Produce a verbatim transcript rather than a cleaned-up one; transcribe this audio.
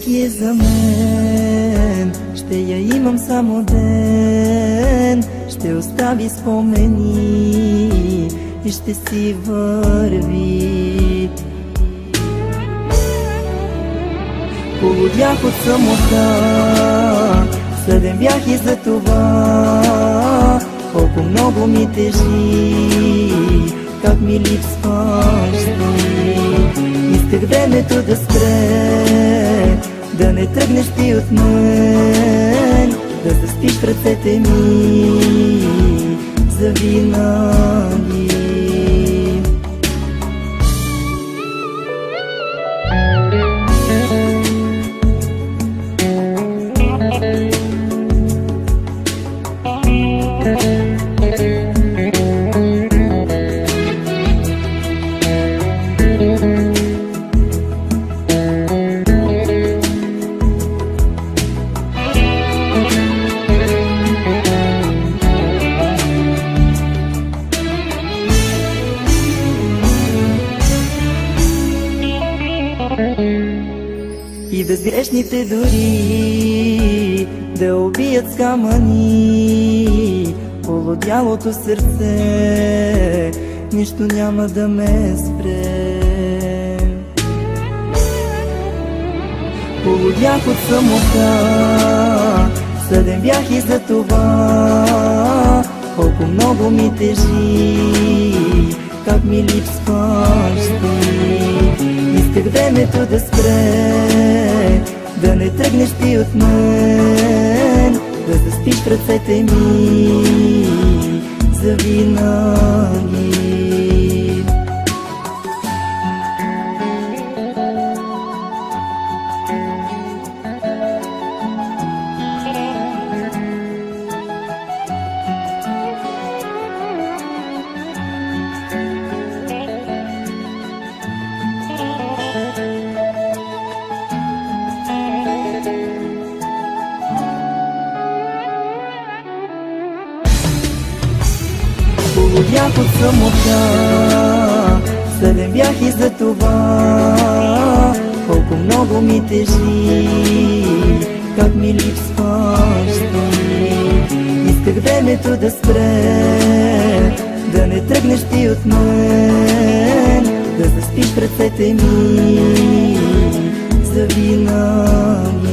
всеки е за мен, ще я имам само ден, ще остави спомени и ще си върви. Полудях от самота, съден бях и за това, колко много ми тежи, как ми липсваш ти. Исках времето да спре, да не тръгнеш ти от мен, да заспиш в ръцете ми завинаги. И безгрешните дори да убият с камъни полудялото сърце, нищо няма да ме спре. Полудях от самота, съден бях и за това, колко много ми тежи, как ми липсваш ти. Исках времето да спре, да не тръгнеш ти от мен, да заспиш в ръцете ми завинаги. Полудях от самота, съден бях и за това, колко много ми тежи, как ми липсваш ти. Исках времето да спре, да не тръгнеш ти от мен, да заспиш в ръцете ми завинаги.